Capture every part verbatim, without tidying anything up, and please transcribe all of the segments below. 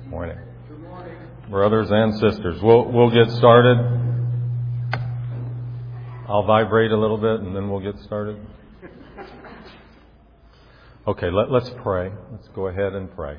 Morning. Good morning. Brothers and sisters, we'll we'll get started. I'll vibrate a little bit and then we'll get started. Okay, let, let's pray. Let's go ahead and pray.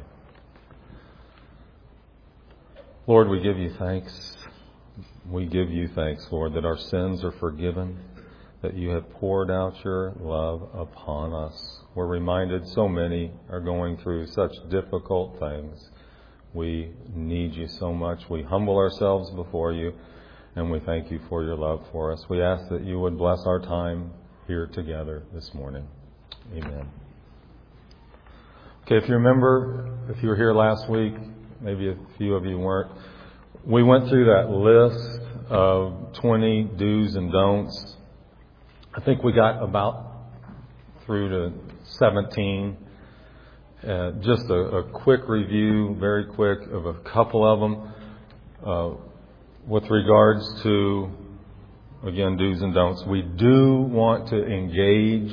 Lord, we give you thanks. We give you thanks, Lord, that our sins are forgiven, that you have poured out your love upon us. We're reminded so many are going through such difficult things. We need you so much. We humble ourselves before you, and we thank you for your love for us. We ask that you would bless our time here together this morning. Amen. Okay, if you remember, if you were here last week, maybe a few of you weren't, we went through that list of twenty do's and don'ts. I think we got about through to seventeen. Uh, just a, a quick review, very quick, of a couple of them uh, with regards to, again, do's and don'ts. We do want to engage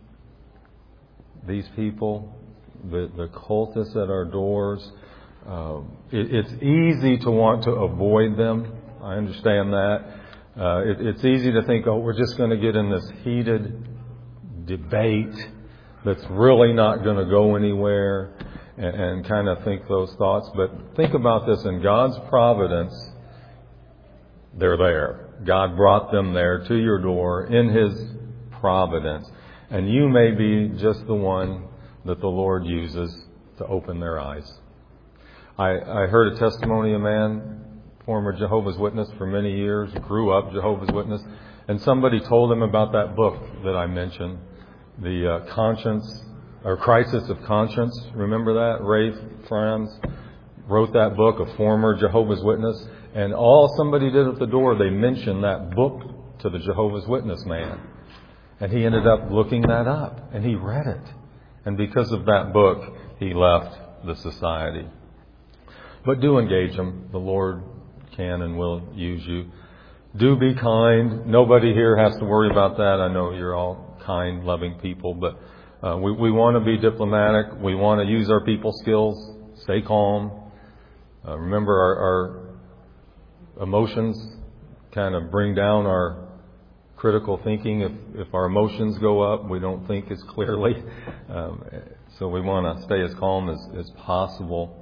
these people, the, the cultists at our doors. Uh, it, it's easy to want to avoid them. I understand that. Uh, it, it's easy to think, oh, we're just going to get in this heated debate that's really not going to go anywhere, and, and kind of think those thoughts. But think about this. In God's providence, they're there. God brought them there to your door in His providence. And you may be just the one that the Lord uses to open their eyes. I, I heard a testimony of a man, former Jehovah's Witness for many years, grew up Jehovah's Witness, and somebody told him about that book that I mentioned, the uh, Conscience, or Crisis of Conscience. Remember that? Ray Franz wrote that book, a former Jehovah's Witness, and all somebody did at the door, they mentioned that book to the Jehovah's Witness man. And he ended up looking that up, and he read it. And because of that book, he left the society. But do engage them. The Lord can and will use you. Do be kind. Nobody here has to worry about that. I know you're all kind, loving people, but uh, we, we want to be diplomatic. We want to use our people skills. Stay calm. Uh, remember, our, our emotions kind of bring down our critical thinking. If, if our emotions go up, we don't think as clearly. Um, so we want to stay as calm as, as possible.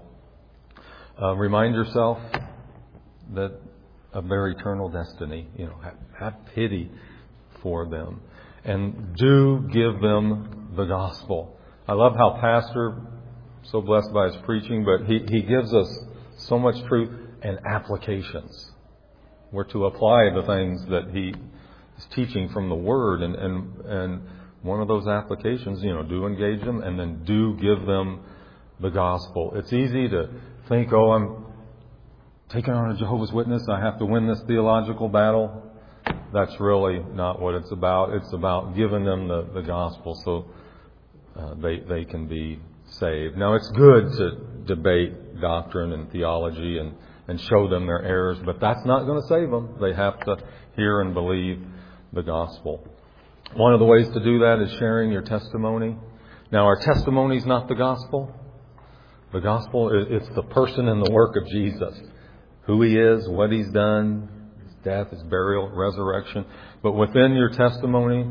Uh, remind yourself that of their eternal destiny. You know, have, have pity for them. And do give them the gospel. I love how Pastor, so blessed by his preaching, but he, he gives us so much truth and applications. We're to apply the things that he is teaching from the Word. And, and, and one of those applications, you know, do engage them and then do give them the gospel. It's easy to think, oh, I'm taking on a Jehovah's Witness. I have to win this theological battle. That's really not what it's about. It's about giving them the, the gospel so uh, they they can be saved. Now, it's good to debate doctrine and theology and, and show them their errors, but that's not going to save them. They have to hear and believe the gospel. One of the ways to do that is sharing your testimony. Now, our testimony is not the gospel. The gospel is it's the person and the work of Jesus. Who He is, what He's done, His death, His burial, resurrection. But within your testimony,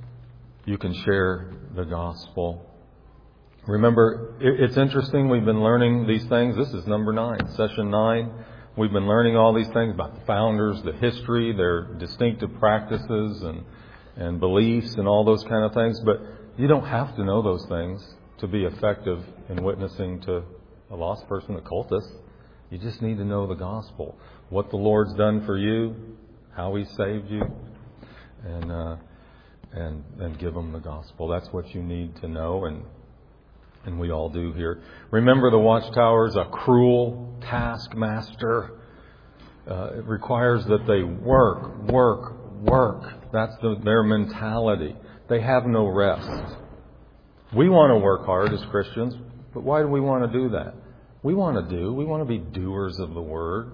you can share the gospel. Remember, it's interesting, we've been learning these things. This is number nine, session nine. We've been learning all these things about the founders, the history, their distinctive practices and, and beliefs and all those kind of things. But you don't have to know those things to be effective in witnessing to a lost person, a cultist. You just need to know the gospel, what the Lord's done for you, how He saved you, and uh, and and give them the gospel. That's what you need to know, and and we all do here. Remember, the Watchtower is a cruel taskmaster. Uh, it requires that they work, work, work. That's the, their mentality. They have no rest. We want to work hard as Christians, but why do we want to do that? We want to do. We want to be doers of the Word.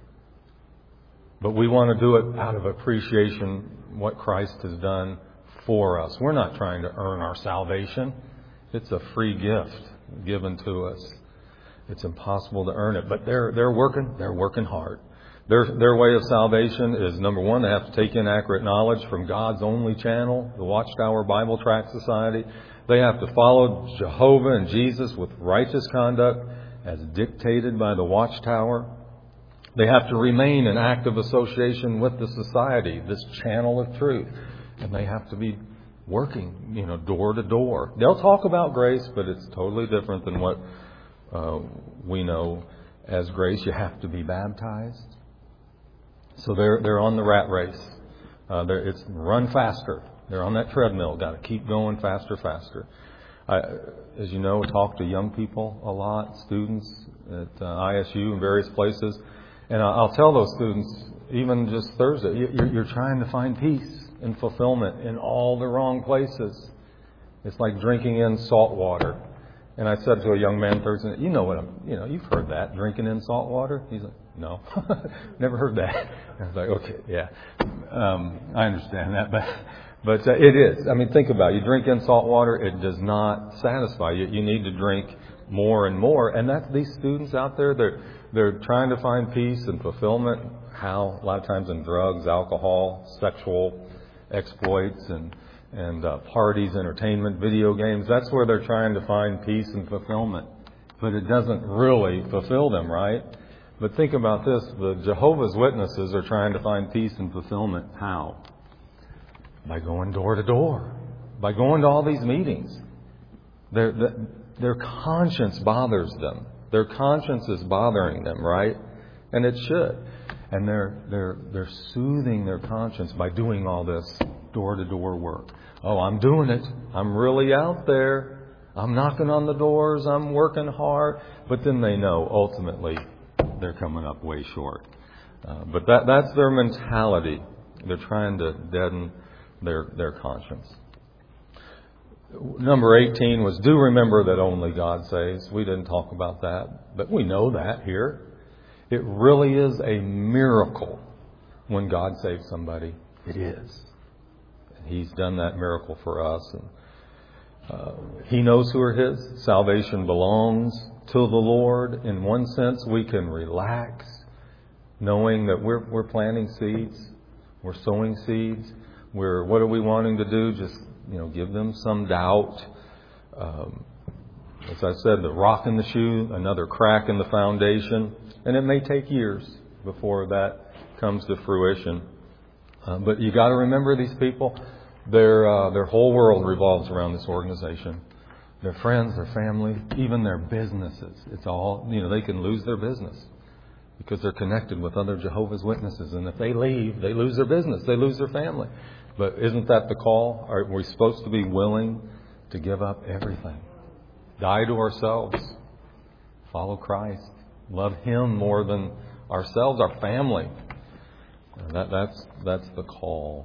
But we want to do it out of appreciation what Christ has done for us. We're not trying to earn our salvation. It's a free gift given to us. It's impossible to earn it. But they're they're working. They're working hard. Their their way of salvation is, number one, they have to take in accurate knowledge from God's only channel, the Watchtower Bible Tract Society. They have to follow Jehovah and Jesus with righteous conduct as dictated by the Watchtower. They have to remain in active association with the society, this channel of truth. And they have to be working, you know, door to door. They'll talk about grace, but it's totally different than what uh, we know as grace. You have to be baptized. So they're they're on the rat race. Uh, they're, it's run faster. They're on that treadmill. Got to keep going faster, faster. I, as you know, I talk to young people a lot, students at uh, I S U and various places. And I'll tell those students, even just Thursday, you're, you're trying to find peace and fulfillment in all the wrong places. It's like drinking in salt water. And I said to a young man Thursday, you know what I'm, you know, you've heard that, drinking in salt water? He's like, no, never heard that. I was like, okay, yeah, um, I understand that, but but uh, it is. I mean, think about it. You drink in salt water, it does not satisfy you. You need to drink more and more. And that's these students out there. They're they're trying to find peace and fulfillment. How? A lot of times in drugs, alcohol, sexual exploits, and and uh, parties, entertainment, video games. That's where they're trying to find peace and fulfillment. But it doesn't really fulfill them, right? But think about this. The Jehovah's Witnesses are trying to find peace and fulfillment. How? By going door to door. By going to all these meetings. Their, their conscience bothers them. Their conscience is bothering them, right? And it should. And they're, they're, they're soothing their conscience by doing all this door-to-door work. Oh, I'm doing it. I'm really out there. I'm knocking on the doors. I'm working hard. But then they know, ultimately, they're coming up way short. Uh, but that that's their mentality. They're trying to deaden their their conscience. Number eighteen was, do remember that only God saves. We didn't talk about that, but we know that here. It really is a miracle when God saves somebody. It is. And He's done that miracle for us. And uh, He knows who are His. Salvation belongs to the Lord. In one sense, we can relax knowing that we're we're planting seeds. We're sowing seeds. We're, what are we wanting to do? Just, you know, give them some doubt. Um, as I said, the rock in the shoe, another crack in the foundation. And it may take years before that comes to fruition. Uh, but you got to remember these people. Their uh, their whole world revolves around this organization. Their friends, their family, even their businesses. It's all, you know, they can lose their business because they're connected with other Jehovah's Witnesses. And if they leave, they lose their business. They lose their family. But isn't that the call? Are we supposed to be willing to give up everything? Die to ourselves. Follow Christ. Love Him more than ourselves, our family. That, that's, that's the call.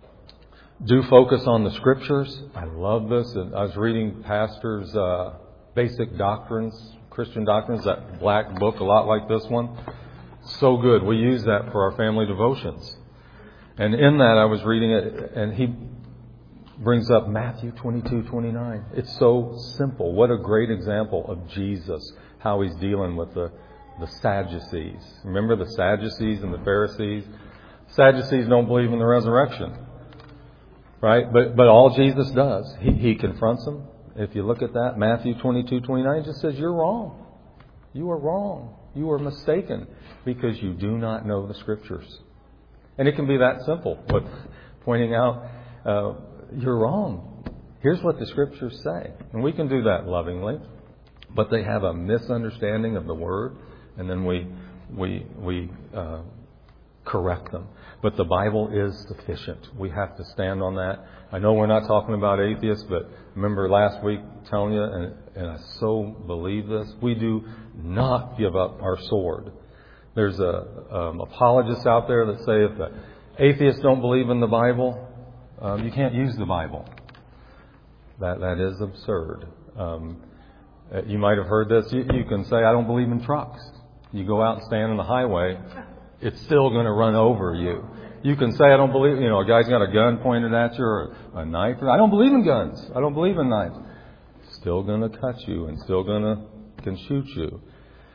Do focus on the Scriptures. I love this. I was reading Pastor's uh, Basic Doctrines, Christian Doctrines, that black book, a lot like this one. So good. We use that for our family devotions. And in that, I was reading it, and he brings up Matthew twenty-two twenty-nine. It's so simple. What a great example of Jesus, how He's dealing with the, the Sadducees. Remember the Sadducees and the Pharisees? Sadducees don't believe in the resurrection. Right? But but all Jesus does, He, he confronts them. If you look at that, Matthew twenty-two twenty-nine, it just says, you're wrong. You are wrong. You are mistaken because you do not know the Scriptures. And it can be that simple, but pointing out, uh, you're wrong. Here's what the Scriptures say. And we can do that lovingly. But they have a misunderstanding of the Word, and then we we we uh, correct them. But the Bible is sufficient. We have to stand on that. I know we're not talking about atheists, but remember last week telling you, and, and I so believe this, we do not give up our sword. There's a um, apologists out there that say if the atheists don't believe in the Bible, um, you can't use the Bible. That that is absurd. Um, you might have heard this. You, you can say, I don't believe in trucks. You go out and stand on the highway, it's still going to run over you. You can say, I don't believe, you know, a guy's got a gun pointed at you or a knife. I don't believe in guns. I don't believe in knives. Still going to cut you and still going to can shoot you.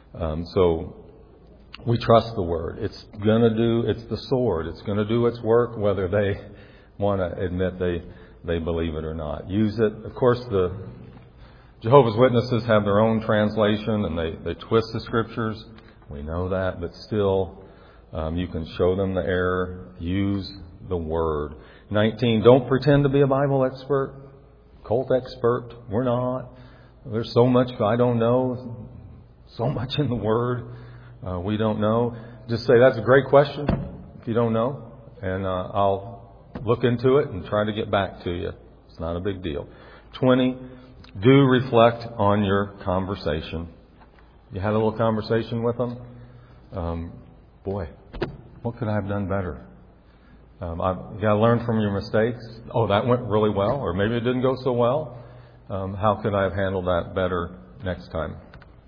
Um, so we trust the Word. It's going to do, it's the sword. It's going to do its work whether they want to admit they, they believe it or not. Use it. Of course, the Jehovah's Witnesses have their own translation and they, they twist the Scriptures. We know that, but still um, you can show them the error. Use the Word. nineteen, don't pretend to be a Bible expert, cult expert. We're not. There's so much I don't know, so much in the Word uh, we don't know. Just say, that's a great question if you don't know, and uh, I'll look into it and try to get back to you. It's not a big deal. twenty, do reflect on your conversation. You had a little conversation with them? Um, boy, what could I have done better? Um, I've, you got to learn from your mistakes. Oh, that went really well, or maybe it didn't go so well. Um, how could I have handled that better next time?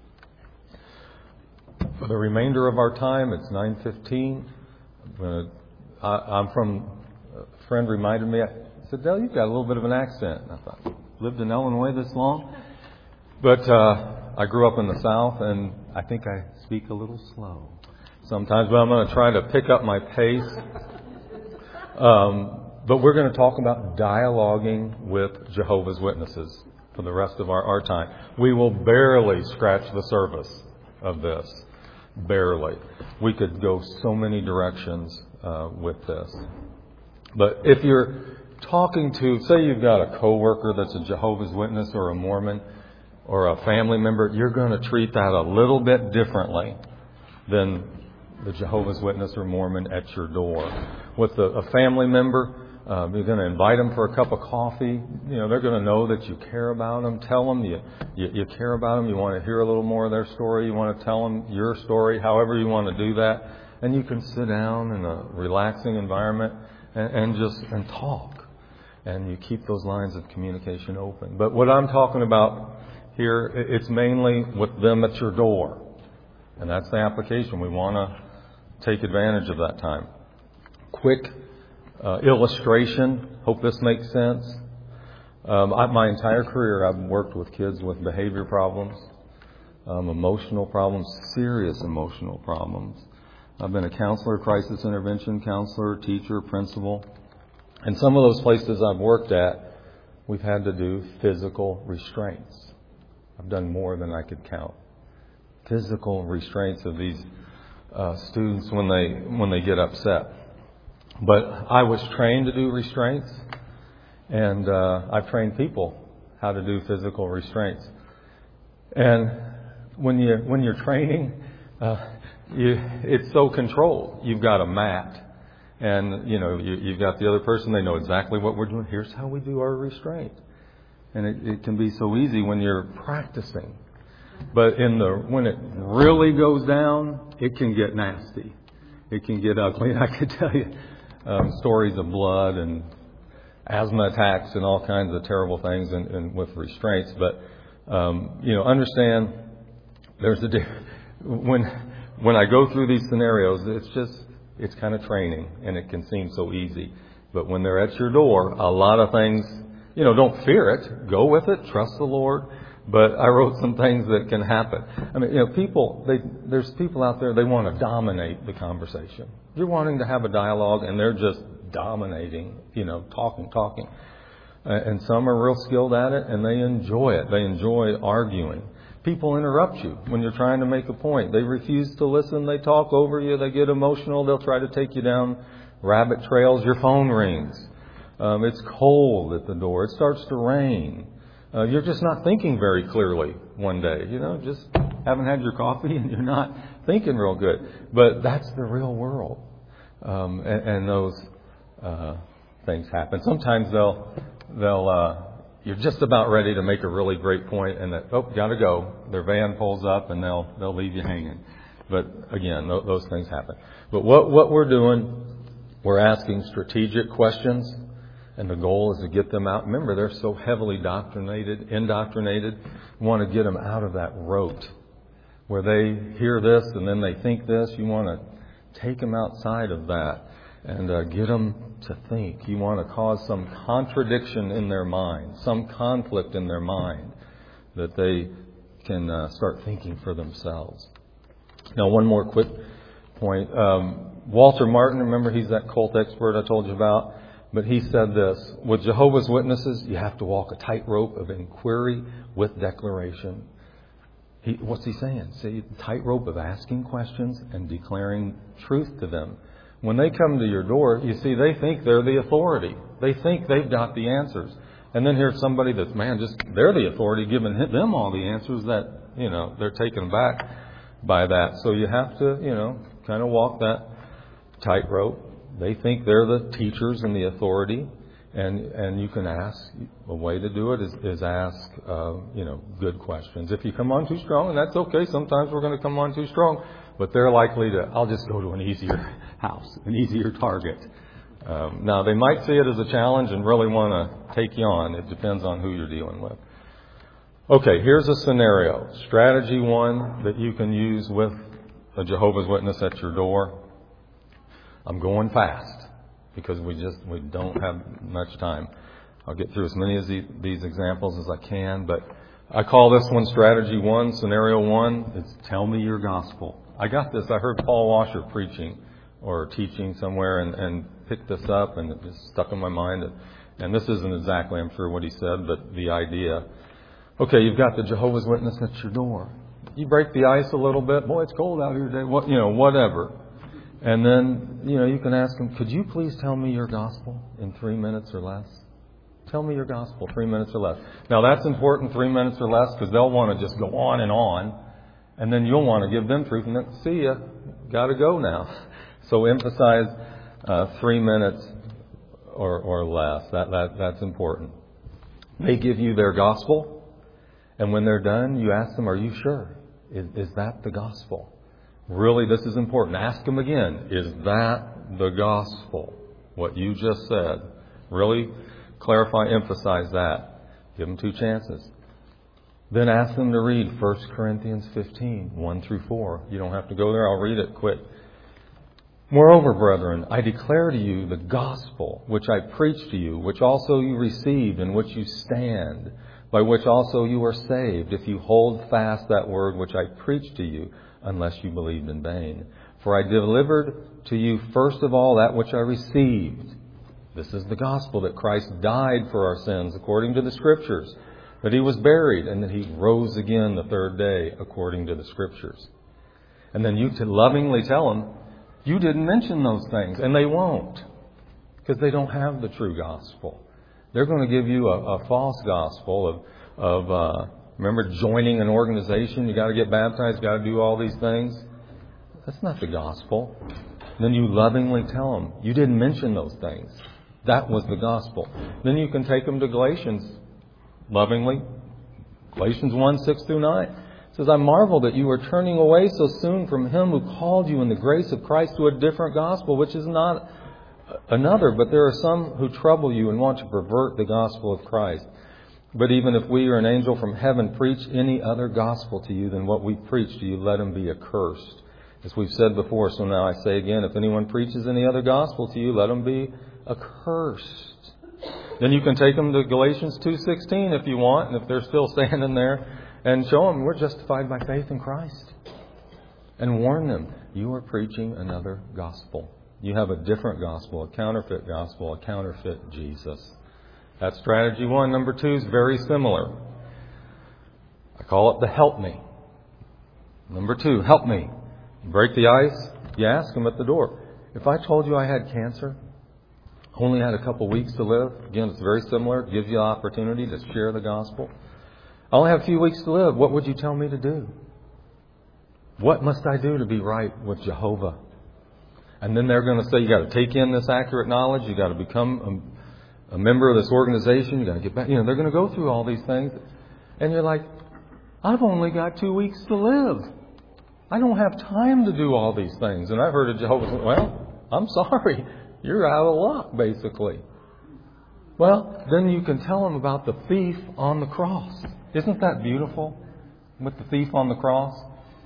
For the remainder of our time, it's nine fifteen. I'm, gonna, I, I'm from, a friend reminded me, I said, Dale, you've got a little bit of an accent. And I thought, lived in Illinois this long? But uh, I grew up in the South, and I think I speak a little slow sometimes, but I'm going to try to pick up my pace. Um, but we're going to talk about dialoguing with Jehovah's Witnesses for the rest of our, our time. We will barely scratch the surface of this. Barely. We could go so many directions uh, with this. But if you're talking to, say you've got a coworker that's a Jehovah's Witness or a Mormon or a family member, you're going to treat that a little bit differently than the Jehovah's Witness or Mormon at your door. With a, a family member, uh, you're going to invite them for a cup of coffee. You know, they're going to know that you care about them. Tell them you, you, you care about them. You want to hear a little more of their story. You want to tell them your story, however you want to do that. And you can sit down in a relaxing environment and, and just and talk. And you keep those lines of communication open. But what I'm talking about here, it's mainly with them at your door. And that's the application. We want to take advantage of that time. Quick uh, illustration. Hope this makes sense. Um, I, my entire career, I've worked with kids with behavior problems, um, emotional problems, serious emotional problems. I've been a counselor, crisis intervention counselor, teacher, principal. And some of those places I've worked at, we've had to do physical restraints. I've done more than I could count. Physical restraints of these uh, students when they when they get upset. But I was trained to do restraints, and uh, I've trained people how to do physical restraints. And when you when you're training, uh, you, it's so controlled. You've got a mat. And, you know, you, you've got the other person. They know exactly what we're doing. Here's how we do our restraint. And it, it can be so easy when you're practicing. But in the when it really goes down, it can get nasty. It can get ugly. And I could tell you um, stories of blood and asthma attacks and all kinds of terrible things in, in, with restraints. But, um, you know, understand there's a when when I go through these scenarios, it's just It's kind of training, and it can seem so easy. But when they're at your door, a lot of things, you know, don't fear it. Go with it. Trust the Lord. But I wrote some things that can happen. I mean, you know, people, they, there's people out there, they want to dominate the conversation. You're wanting to have a dialogue, and they're just dominating, you know, talking, talking. And some are real skilled at it, and they enjoy it. They enjoy arguing. People interrupt you when you're trying to make a point. They refuse to listen. They talk over you. They get emotional. They'll try to take you down rabbit trails. Your phone rings. Um, it's cold at the door. It starts to rain. Uh, you're just not thinking very clearly one day. You know, just haven't had your coffee and you're not thinking real good. But that's the real world. Um, and, and those uh, things happen. Sometimes they'll, they'll, uh, you're just about ready to make a really great point, and that, oh, gotta go. Their van pulls up, and they'll they'll leave you hanging. But again, th- those things happen. But what what we're doing, we're asking strategic questions, and the goal is to get them out. Remember, they're so heavily doctrinated, indoctrinated. You want to get them out of that rote where they hear this and then they think this. You want to take them outside of that and uh, get them to think. You want to cause some contradiction in their mind, some conflict in their mind, that they can uh, start thinking for themselves. Now, one more quick point. Um, Walter Martin, remember he's that cult expert I told you about? But he said this, with Jehovah's Witnesses, you have to walk a tightrope of inquiry with declaration. He, what's he saying? See, tightrope of asking questions and declaring truth to them. When they come to your door, you see, they think they're the authority. They think they've got the answers. And then here's somebody that's, man, just, they're the authority, giving them all the answers that, you know, they're taken back by that. So you have to, you know, kind of walk that tightrope. They think they're the teachers and the authority. And and you can ask, a way to do it is, is ask, uh, you know, good questions. If you come on too strong, and that's okay, sometimes we're going to come on too strong, but they're likely to, I'll just go to an easier house, an easier target. Um, now, they might see it as a challenge and really want to take you on. It depends on who you're dealing with. Okay, here's a scenario. Strategy one that you can use with a Jehovah's Witness at your door. I'm going fast because we just we don't have much time. I'll get through as many of these examples as I can, but I call this one strategy one, scenario one. It's tell me your gospel. I got this. I heard Paul Washer preaching or teaching somewhere and, and picked this up, and it just stuck in my mind. And, and this isn't exactly, I'm sure, what he said, but the idea. Okay, you've got the Jehovah's Witness at your door. You break the ice a little bit. Boy, it's cold out here today. What, you know, whatever. And then, you know, you can ask them, could you please tell me your gospel in three minutes or less? Tell me your gospel, three minutes or less. Now, that's important, three minutes or less, because they'll want to just go on and on. And then you'll want to give them truth. And then, see ya, got to go now. So emphasize uh, three minutes or, or less. That, that That's important. They give you their gospel. And when they're done, you ask them, are you sure? Is, is that the gospel? Really, this is important. Ask them again, is that the gospel? What you just said. Really clarify, emphasize that. Give them two chances. Then ask them to read First Corinthians fifteen, one through four. You don't have to go there. I'll read it quick. Moreover, brethren, I declare to you the gospel which I preached to you, which also you received, in which you stand, by which also you are saved, if you hold fast that word which I preached to you, unless you believed in vain. For I delivered to you first of all that which I received. This is the gospel, that Christ died for our sins according to the Scriptures, that He was buried, and that He rose again the third day according to the Scriptures. And then you to lovingly tell them, you didn't mention those things, and they won't, because they don't have the true gospel. They're going to give you a, a false gospel of, of uh, remember joining an organization, you got to get baptized, got to do all these things. That's not the gospel. Then you lovingly tell them, you didn't mention those things. That was the gospel. Then you can take them to Galatians lovingly. Galatians one, six through nine. It says, I marvel that you are turning away so soon from Him who called you in the grace of Christ to a different gospel, which is not another, but there are some who trouble you and want to pervert the gospel of Christ. But even if we or an angel from heaven preach any other gospel to you than what we preach to you, let him be accursed. As we've said before, so now I say again, if anyone preaches any other gospel to you, let him be accursed. Then you can take them to Galatians two sixteen if you want, and if they're still standing there, and show them we're justified by faith in Christ. And warn them, you are preaching another gospel. You have a different gospel, a counterfeit gospel, a counterfeit Jesus. That's strategy one. Number two is very similar. I call it the help me. Number two, help me. You break the ice, you ask them at the door. If I told you I had cancer, only had a couple weeks to live, again, it's very similar. It gives you an opportunity to share the gospel. I only have a few weeks to live. What would you tell me to do? What must I do to be right with Jehovah? And then they're going to say, you got to take in this accurate knowledge. You got to become a, a member of this organization. You got to get back. You know, they're going to go through all these things. And you're like, I've only got two weeks to live. I don't have time to do all these things. And I've heard of Jehovah's, well, I'm sorry. You're out of luck, basically. Well, then you can tell them about the thief on the cross. Isn't that beautiful? With the thief on the cross.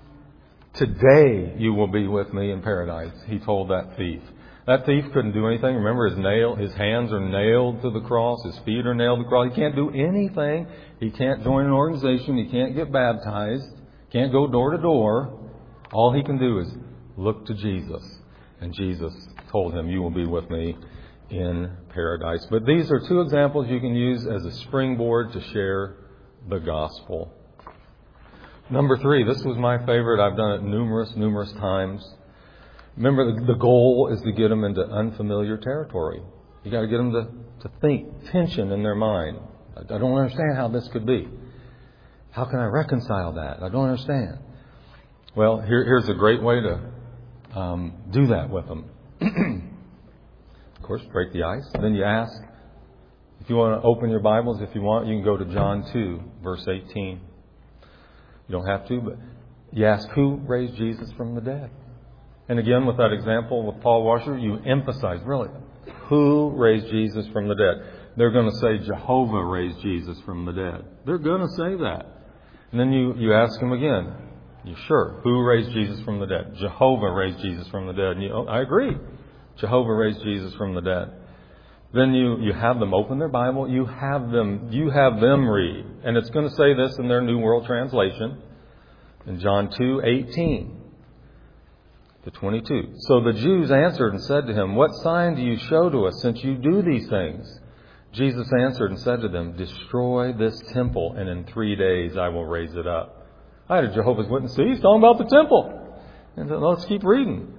Today you will be with me in paradise, he told that thief. That thief couldn't do anything. Remember, his nail, his hands are nailed to the cross. His feet are nailed to the cross. He can't do anything. He can't join an organization. He can't get baptized. Can't go door to door. All he can do is look to Jesus. And Jesus told him, you will be with me in paradise. But these are two examples you can use as a springboard to share the gospel. Number three, this was my favorite. I've done it numerous, numerous times. Remember, the, the goal is to get them into unfamiliar territory. You got to get them to, to think, tension in their mind. I, I don't understand how this could be. How can I reconcile that? I don't understand. Well, here, here's a great way to um, do that with them. Of course, break the ice. Then you ask. If you want to open your Bibles, if you want, you can go to John two, verse eighteen. You don't have to, but you ask, who raised Jesus from the dead? And again, with that example with Paul Washer, you emphasize, really, who raised Jesus from the dead? They're going to say Jehovah raised Jesus from the dead. They're going to say that. And then you, you ask them again, you sure? Who raised Jesus from the dead? Jehovah raised Jesus from the dead. And you, oh, I agree. Jehovah raised Jesus from the dead. Then you, you have them open their Bible. You have them, you have them read. And it's going to say this in their New World Translation in John two eighteen to twenty-two. So the Jews answered and said to him, what sign do you show to us since you do these things? Jesus answered and said to them, destroy this temple, and in three days I will raise it up. I had a Jehovah's Witness see, he's talking about the temple. And so let's keep reading.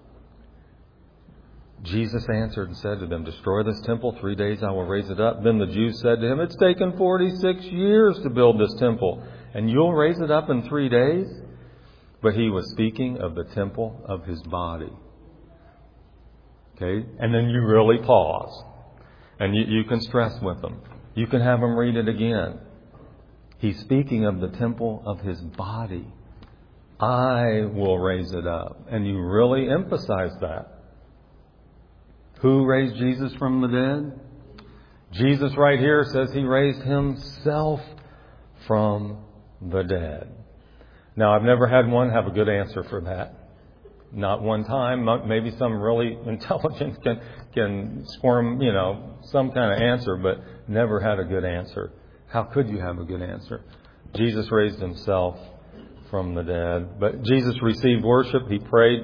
Jesus answered and said to them, destroy this temple, three days I will raise it up. Then the Jews said to him, it's taken forty-six years to build this temple, and you'll raise it up in three days? But he was speaking of the temple of his body. Okay? And then you really pause. And you, you can stress with them. You can have them read it again. He's speaking of the temple of his body. I will raise it up. And you really emphasize that. Who raised Jesus from the dead? Jesus right here says he raised himself from the dead. Now, I've never had one have a good answer for that. Not one time. Maybe some really intelligent can, can squirm, you know, some kind of answer, but never had a good answer. How could you have a good answer? Jesus raised himself from the dead. But Jesus received worship. He prayed.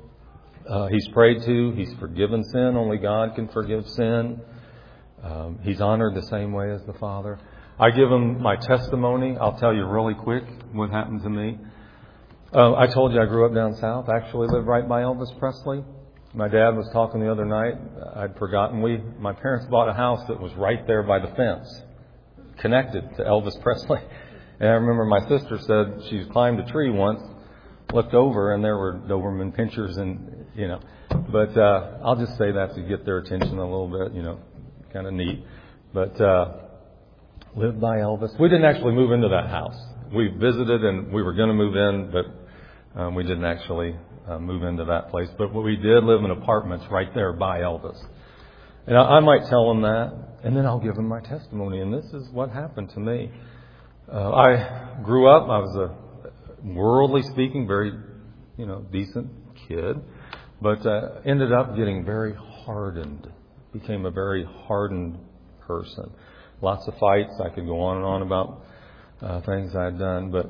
Uh, he's prayed to. He's forgiven sin. Only God can forgive sin. Um, he's honored the same way as the Father. I give him my testimony. I'll tell you really quick what happened to me. Uh, I told you I grew up down south. I actually lived right by Elvis Presley. My dad was talking the other night. I'd forgotten. We, my parents bought a house that was right there by the fence, connected to Elvis Presley. And I remember my sister said she climbed a tree once, looked over, and there were Doberman pinschers, and you know. But uh, I'll just say that to get their attention a little bit. You know, kind of neat. But uh, lived by Elvis. We didn't actually move into that house. We visited, and we were going to move in, but um, we didn't actually uh, move into that place. But we did live in apartments right there by Elvis. And I, I might tell them that, and then I'll give them my testimony. And this is what happened to me. Uh, I grew up. I was a worldly speaking, very, you know, decent kid, but uh, ended up getting very hardened. Became a very hardened person. Lots of fights. I could go on and on about uh, things I'd done, but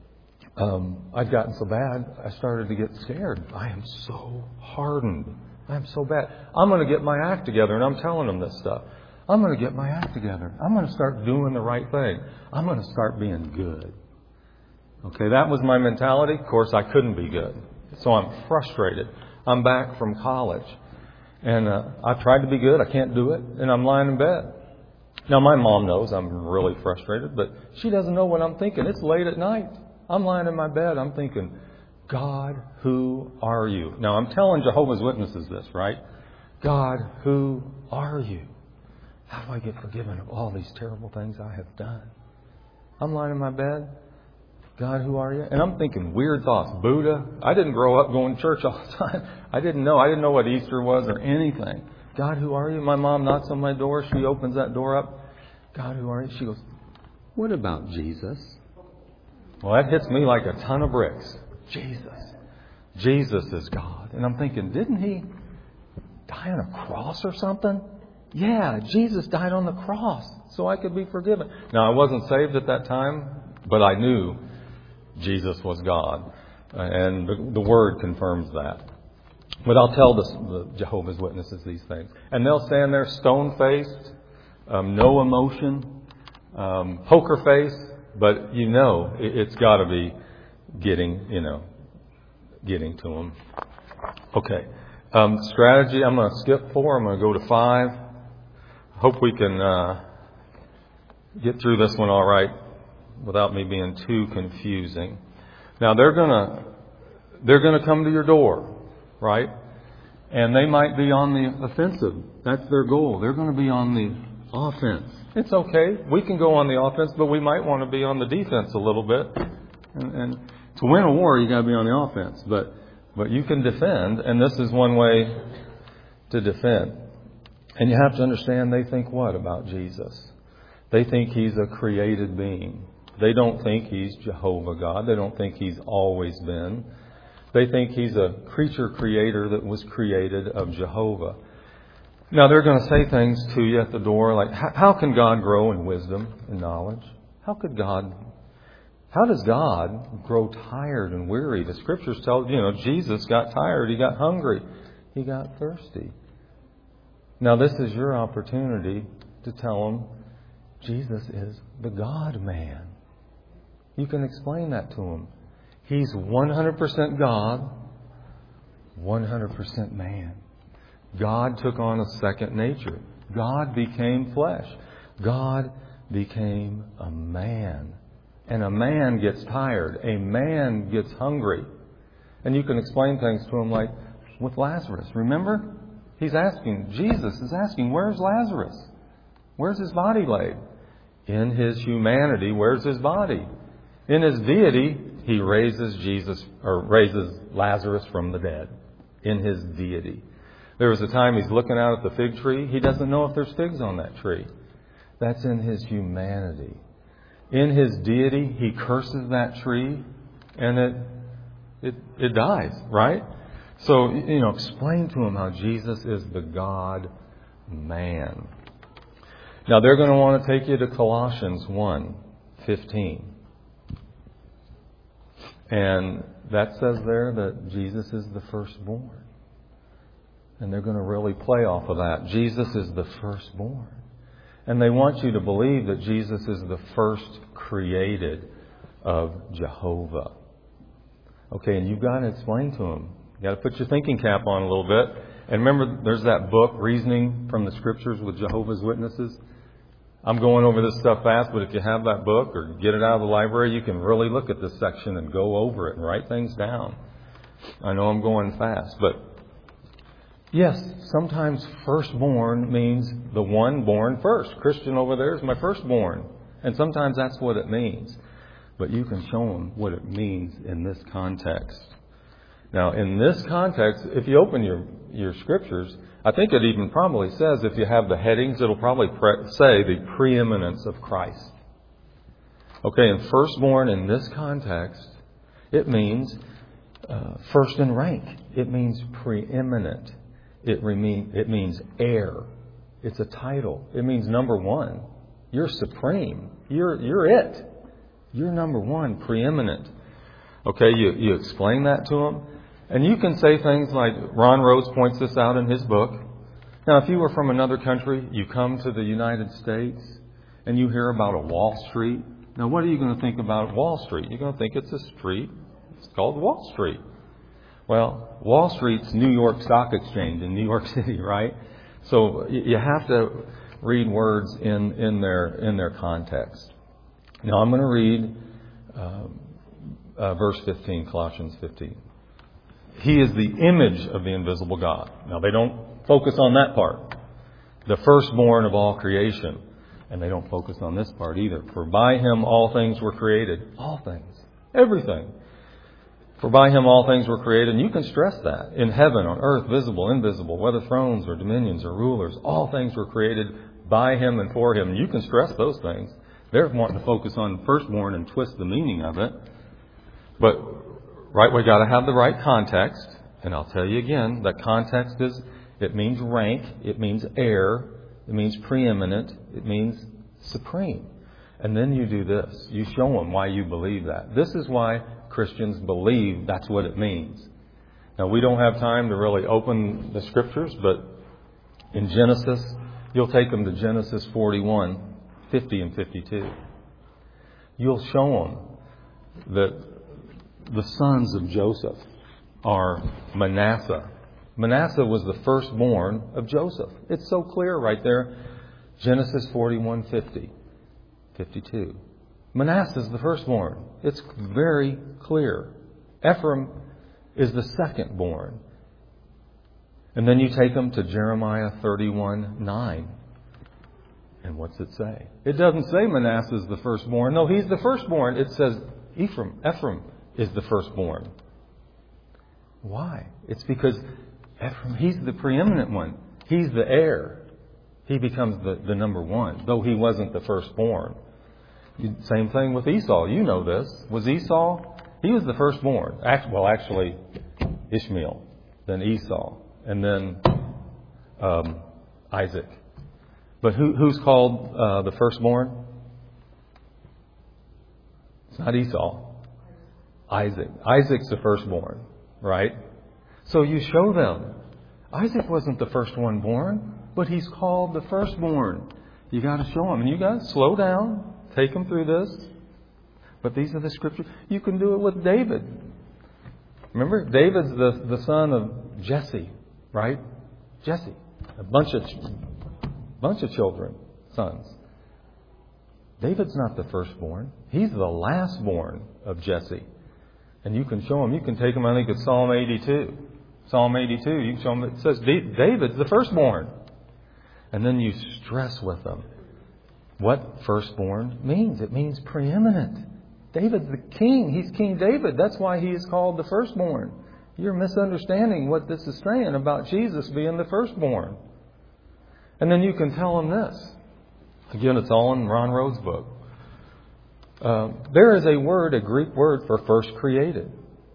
um, I'd gotten so bad, I started to get scared. I am so hardened. I am so bad. I'm going to get my act together, and I'm telling them this stuff. I'm going to get my act together. I'm going to start doing the right thing. I'm going to start being good. Okay, that was my mentality. Of course, I couldn't be good. So I'm frustrated. I'm back from college. And uh, I tried to be good. I can't do it. And I'm lying in bed. Now, my mom knows I'm really frustrated, but she doesn't know what I'm thinking. It's late at night. I'm lying in my bed. I'm thinking, God, who are you? Now, I'm telling Jehovah's Witnesses this, right? God, who are you? How do I get forgiven of all these terrible things I have done? I'm lying in my bed. God, who are you? And I'm thinking weird thoughts. Buddha. I didn't grow up going to church all the time. I didn't know. I didn't know what Easter was or anything. God, who are you? My mom knocks on my door. She opens that door up. God, who are you? She goes, what about Jesus? Well, that hits me like a ton of bricks. Jesus. Jesus is God. And I'm thinking, didn't he die on a cross or something? Yeah, Jesus died on the cross so I could be forgiven. Now, I wasn't saved at that time, but I knew Jesus was God. And the, the Word confirms that. But I'll tell the, the Jehovah's Witnesses these things. And they'll stand there stone-faced, um, no emotion, um, poker face, but you know it, it's got to be getting, you know, getting to them. Okay. Um, strategy, I'm going to skip four. I'm going to go to five. Hope we can uh, get through this one all right without me being too confusing. Now they're going to they're going to come to your door, right? And they might be on the offensive. That's their goal. They're going to be on the offense. It's okay. We can go on the offense, but we might want to be on the defense a little bit. And, and to win a war, you got to be on the offense. But but you can defend, and this is one way to defend. And you have to understand, they think what about Jesus? They think He's a created being. They don't think He's Jehovah God. They don't think He's always been. They think He's a creature creator that was created of Jehovah. Now, they're going to say things to you at the door like, how can God grow in wisdom and knowledge? How could God, how does God grow tired and weary? The Scriptures tell, you know, Jesus got tired. He got hungry. He got thirsty. Now, this is your opportunity to tell them Jesus is the God-man. You can explain that to them. He's one hundred percent God, one hundred percent man. God took on a second nature. God became flesh. God became a man. And a man gets tired. A man gets hungry. And you can explain things to him like with Lazarus. Remember? He's asking, Jesus is asking, where's Lazarus? Where's his body laid? In his humanity, where's his body? In his deity, he raises Jesus, or raises Lazarus from the dead. In his deity. There was a time he's looking out at the fig tree. He doesn't know if there's figs on that tree. That's in his humanity. In his deity, he curses that tree, and it it, it dies, right? So, you know, explain to him how Jesus is the God-man. Now, they're going to want to take you to Colossians one fifteen. And that says there that Jesus is the firstborn. And they're going to really play off of that. Jesus is the firstborn. And they want you to believe that Jesus is the first created of Jehovah. Okay, and you've got to explain to them. You've got to put your thinking cap on a little bit. And remember, there's that book, Reasoning from the Scriptures with Jehovah's Witnesses. I'm going over this stuff fast, but if you have that book or get it out of the library, you can really look at this section and go over it and write things down. I know I'm going fast, but yes, sometimes firstborn means the one born first. Christian over there is my firstborn. And sometimes that's what it means. But you can show them what it means in this context. Now, in this context, if you open your, your scriptures, I think it even probably says, if you have the headings, it'll probably pre- say the preeminence of Christ. Okay, and firstborn in this context, it means uh, first in rank. It means preeminent. It, remain, it means heir. It's a title. It means number one. You're supreme. You're, you're it. You're number one, preeminent. Okay, you, you explain that to them. And you can say things like, Ron Rhodes points this out in his book. Now, if you were from another country, you come to the United States, and you hear about a Wall Street. Now, what are you going to think about Wall Street? You're going to think it's a street. It's called Wall Street. Well, Wall Street's New York Stock Exchange in New York City, right? So you have to read words in, in their in their context. Now, I'm going to read um, uh, verse fifteen, Colossians fifteen. He is the image of the invisible God. Now, they don't focus on that part. The firstborn of all creation. And they don't focus on this part either. For by Him all things were created. All things. Everything. For by Him all things were created. And you can stress that. In heaven, on earth, visible, invisible, whether thrones or dominions or rulers, all things were created by Him and for Him. And you can stress those things. They're wanting to focus on firstborn and twist the meaning of it. But right, we got to have the right context. And I'll tell you again, that context is, it means rank, it means heir, it means preeminent, it means supreme. And then you do this. You show them why you believe that. This is why Christians believe that's what it means. Now, we don't have time to really open the Scriptures, but in Genesis, you'll take them to Genesis forty-one, fifty and fifty-two. You'll show them that the sons of Joseph are Manasseh. Manasseh was the firstborn of Joseph. It's so clear right there. Genesis forty-one, fifty, fifty-two. Manasseh is the firstborn. It's very clear. Ephraim is the secondborn. And then you take them to Jeremiah thirty-one, nine. And what's it say? It doesn't say Manasseh is the firstborn. No, he's the firstborn. It says Ephraim, Ephraim is the firstborn. Why? It's because Ephraim, he's the preeminent one. He's the heir. He becomes the, the number one, though he wasn't the firstborn. Same thing with Esau. You know this. Was Esau? He was the firstborn. Well, actually, Ishmael, then Esau, and then um, Isaac. But who, who's called uh, the firstborn? It's not Esau. Isaac. Isaac's the firstborn, right? So you show them. Isaac wasn't the first one born, but he's called the firstborn. You got to show them. And you got to slow down. Take them through this. But these are the scriptures. You can do it with David. Remember, David's the, the son of Jesse, right? Jesse. A bunch of, bunch of children, sons. David's not the firstborn. He's the lastborn of Jesse. And you can show them. You can take them, I think it's Psalm eighty-two. Psalm eighty-two, you can show them. It says David's the firstborn. And then you stress with them what firstborn means. It means preeminent. David's the king. He's King David. That's why he is called the firstborn. You're misunderstanding what this is saying about Jesus being the firstborn. And then you can tell them this. Again, it's all in Ron Rhodes' book. Uh, there is a word, a Greek word for first created.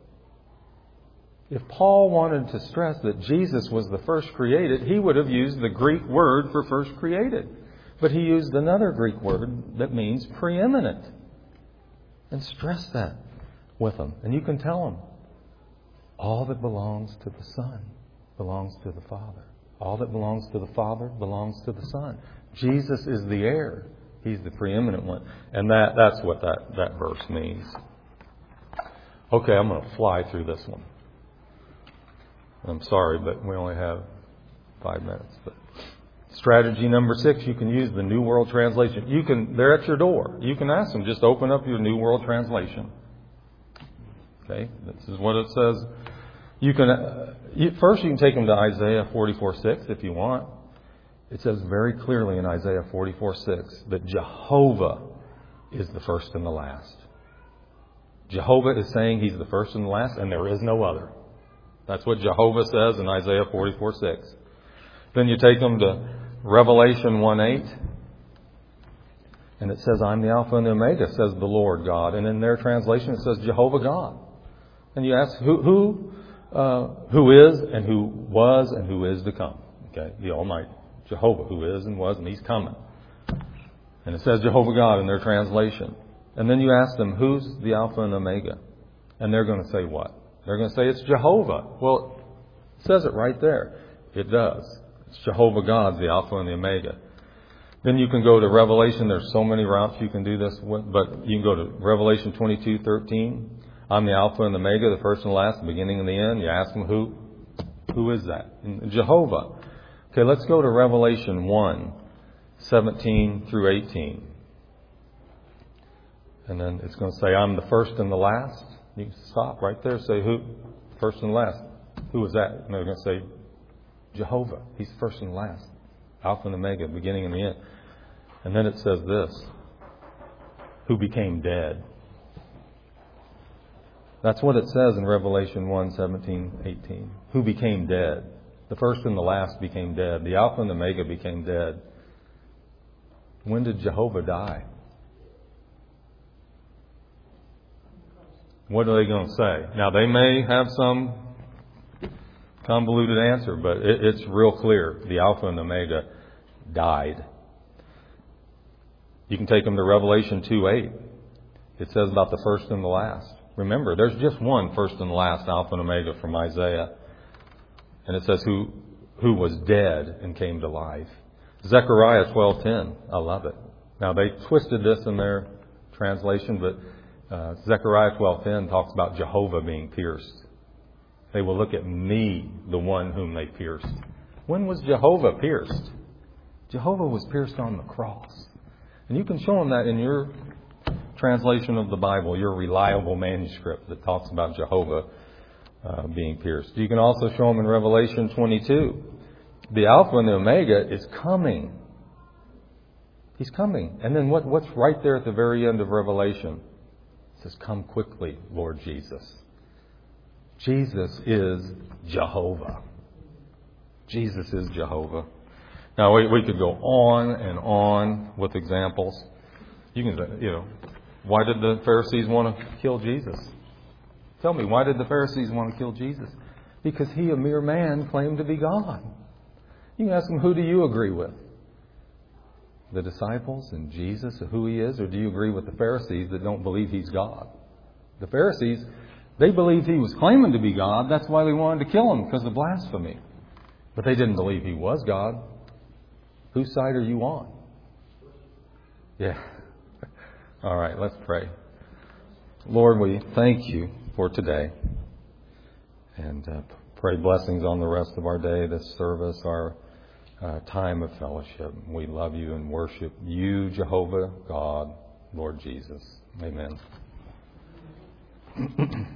If Paul wanted to stress that Jesus was the first created, he would have used the Greek word for first created. But he used another Greek word that means preeminent. And stress that with them. And you can tell them, all that belongs to the Son belongs to the Father. All that belongs to the Father belongs to the Son. Jesus is the heir. He's the preeminent one. And that, that's what that, that verse means. Okay, I'm going to fly through this one. I'm sorry, but we only have five minutes. But strategy number six, you can use the New World Translation. You can, they're at your door. You can ask them, just open up your New World Translation. Okay, this is what it says. You can, uh, you, first you can take them to Isaiah forty-four six if you want. It says very clearly in Isaiah forty-four six that Jehovah is the first and the last. Jehovah is saying He's the first and the last, and there is no other. That's what Jehovah says in Isaiah forty-four six. Then you take them to Revelation one eight. And it says, I'm the Alpha and the Omega, says the Lord God. And in their translation it says Jehovah God. And you ask who who uh, who is and who was and who is to come. Okay, the Almighty. Jehovah, who is and was and He's coming. And it says Jehovah God in their translation. And then you ask them, who's the Alpha and Omega? And they're going to say what? They're going to say it's Jehovah. Well, it says it right there. It does. It's Jehovah God, the Alpha and the Omega. Then you can go to Revelation. There's so many routes you can do this with, but you can go to Revelation twenty-two thirteen. I'm the Alpha and the Omega, the first and the last, the beginning and the end. You ask them who, who is that? And Jehovah. Okay, let's go to Revelation one seventeen through eighteen. And then it's going to say, I'm the first and the last. You can stop right there, say who, first and last. Who is that? And they're going to say Jehovah. He's first and last. Alpha and Omega, beginning and the end. And then it says this, who became dead. That's what it says in Revelation one seventeen, eighteen. Who became dead. The first and the last became dead. The Alpha and the Omega became dead. When did Jehovah die? What are they going to say? Now, they may have some convoluted answer, but it, it's real clear. The Alpha and the Omega died. You can take them to Revelation two eight. It says about the first and the last. Remember, there's just one first and last, Alpha and Omega from Isaiah. And it says who who was dead and came to life. Zechariah twelve ten. I love it. Now, they twisted this in their translation, but uh, Zechariah twelve ten talks about Jehovah being pierced. They will look at me, the one whom they pierced. When was Jehovah pierced? Jehovah was pierced on the cross. And you can show them that in your translation of the Bible, your reliable manuscript that talks about Jehovah uh, being pierced. You can also show them in Revelation twenty-two. The Alpha and the Omega is coming. He's coming. And then what, what's right there at the very end of Revelation? It says, come quickly, Lord Jesus. Jesus is Jehovah. Jesus is Jehovah. Now, we, we could go on and on with examples. You can say, you know, why did the Pharisees want to kill Jesus? Tell me, why did the Pharisees want to kill Jesus? Because he, a mere man, claimed to be God. You can ask them, who do you agree with? The disciples and Jesus, who he is? Or do you agree with the Pharisees that don't believe he's God? The Pharisees, they believed he was claiming to be God. That's why they wanted to kill him, because of blasphemy. But they didn't believe he was God. Whose side are you on? Yeah. All right, let's pray. Lord, we thank you for today. And uh, pray blessings on the rest of our day, this service, our uh, time of fellowship. We love you and worship you, Jehovah, God, Lord Jesus. Amen.